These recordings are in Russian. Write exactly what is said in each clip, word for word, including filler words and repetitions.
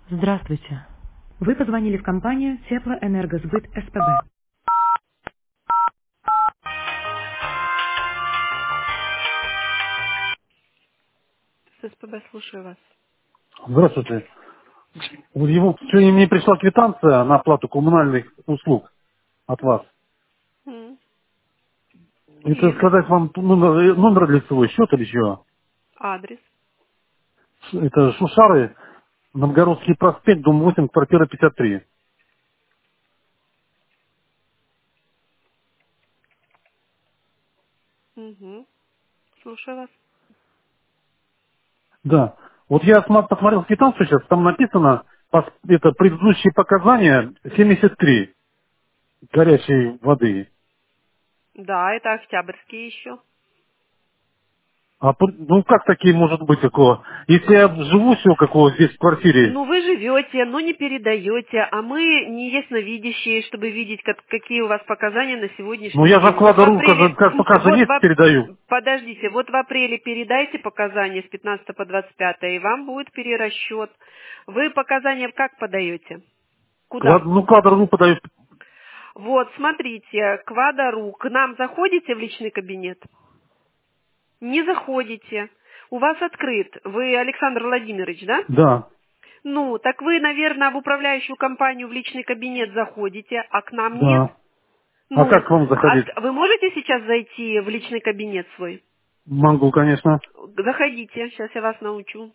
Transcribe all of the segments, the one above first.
Здравствуйте. Вы позвонили в компанию Теплоэнергосбыт СПБ. С СПБ слушаю вас. Здравствуйте. Вот его- Сегодня мне пришла квитанция на оплату коммунальных услуг от вас. М. Это И сказать вам номер, номер лицевой счет или чего? адрес. Это Шушары, Новгородский проспект, дом восемь, квартира пятьдесят три. Угу. Слушаю вас. Да. Вот я сма- посмотрел квитанцию сейчас, там написано, пос- это предыдущие показания семьдесят три горячей воды. Да, это Октябрьский еще. А по- ну как такие может быть такого? Если я живу всего какого здесь в квартире, Ну, вы живете, но не передаете, а мы не ясновидящие, чтобы видеть, как- какие у вас показания на ну сегодняшний я же день. Вот в вкладу апреле, как пока же вот в, есть, ап- передаю. подождите, вот в апреле передайте показания с пятнадцатого по двадцать пятое, и вам будет перерасчет. Вы показания как подаете? Клад- Куда? ну, квадро подают. Вот, смотрите, Квадару, к нам заходите в личный кабинет? Не заходите. У вас открыт. Вы Александр Владимирович, да? Да, Ну, так вы, наверное, в управляющую компанию в личный кабинет заходите, а к нам нет. да. А как Ну, к вам а заходить? с- вы можете сейчас зайти в личный кабинет свой? Могу, конечно. Заходите, сейчас я вас научу.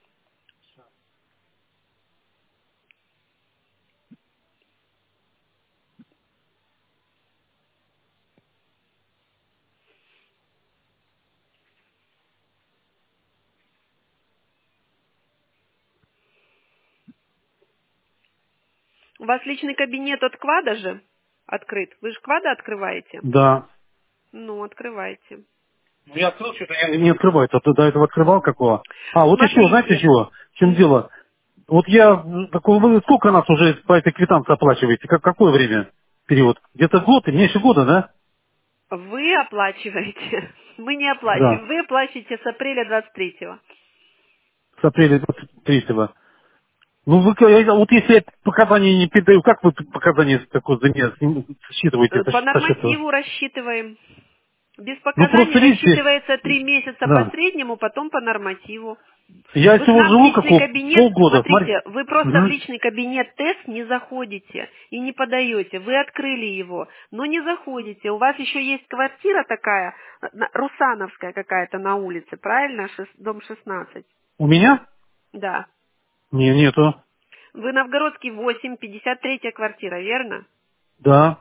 У вас личный кабинет от Квада же открыт. Вы же Квада открываете? Да. Ну, открывайте. Ну, я открыл, что-то я не открываю. А ты до этого открывал какого? А, вот еще, знаете Смотрите. чего? В чем дело? Вот я, м, такой, вы сколько нас уже по этой квитанции оплачиваете? Как, какое время? Период? Где-то год, и меньше года, да? Вы оплачиваете. Мы не Да. оплачиваем. Вы оплачиваете с апреля двадцать третьего. С апреля двадцать третьего. Ну, вы, ка- я- вот если я показания не передаю, как вы показания такое за меня сни- считываете Э, со, По со счета? нормативу рассчитываем. Без Ну, показаний просто видите, рассчитывается три месяца по да. среднему, потом по нормативу. Я Вы к всего нам в живу личный какого кабинет, полгода, смотри. смотрите, вы просто в Мгм. личный кабинет тест не заходите и не подаете. Вы открыли его, но не заходите. У вас еще есть квартира такая, э, на- Русановская какая-то на улице, правильно? Шес- дом шестнадцать. У меня? Да. Не, нету. Вы Новгородский восемь, пятьдесят третья квартира, верно? Да.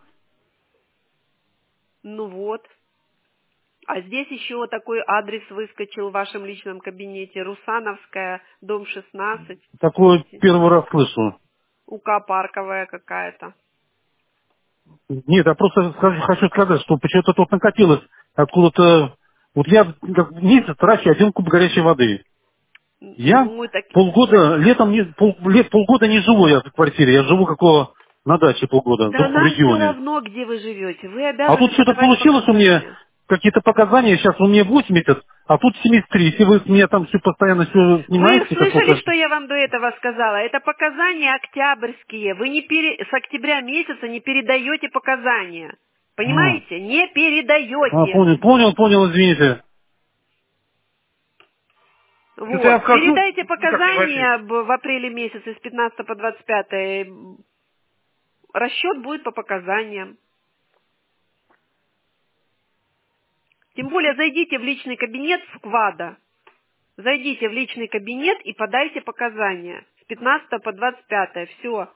Ну вот. А здесь еще такой адрес выскочил в вашем личном кабинете. Русановская, дом шестнадцать. Такое первый раз слышу. УК Парковая какая-то. Нет, я просто скажу- хочу сказать, что почему-то тут накопилось откуда-то... Вот я как в месяц трачу один куб горячей воды. Н- Я Ну, так... полгода, летом не, пол, лет, полгода не живу я в квартире. Я живу какого на даче полгода, в Да другом нам все регионе. равно, где вы живете. Вы А тут обязаны что-то подавать получилось у меня, показания. какие-то показания, сейчас у меня восемьдесят, а тут семьдесят три. Если вы с меня там все постоянно все Вы снимаете, слышали, какого-то... что я вам до этого сказала? Это показания октябрьские. Вы не пере... с октября месяца не передаете показания. А, Понимаете? Не а, передаете. понял, понял, понял, извините. Что-то я Вот. вхожу, Передайте никак не войти. показания б- в апреле месяце с пятнадцатого по двадцать пятое. Расчет будет по показаниям. Тем более зайдите в личный кабинет в Квада. Зайдите в личный кабинет и подайте показания. С пятнадцатого по двадцать пятое. Все.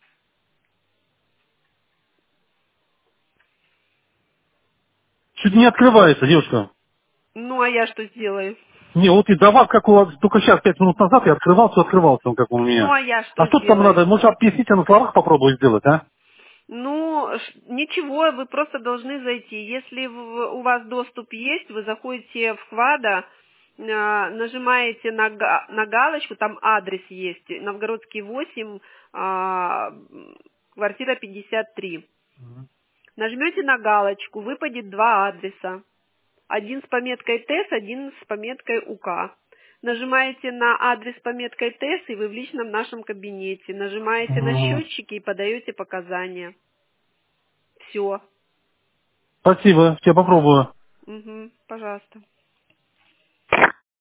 Чуть не открывается, девушка. Ну, а я что сделаю? Не, вот и до вас, как у вас, только сейчас, пять минут назад, я открывался, открывался он, как он у Ну, меня. а я А что что там надо? сделаю? Может, объясните на словах попробовать сделать, а? Ну, ш- ничего, вы просто должны зайти. Если в- у вас доступ есть, вы заходите в Квада, э, нажимаете на, га- на галочку, там адрес есть, Новгородский восемь, а, м, квартира пятьдесят три. Нажмете на галочку, выпадет два адреса. Один с пометкой ТЭС, один с пометкой УК. нажимаете на адрес с пометкой ТЭС, и вы в личном нашем кабинете. Нажимаете на Мгм. счетчики и подаете показания. Все. Спасибо, я попробую. Угу, пожалуйста.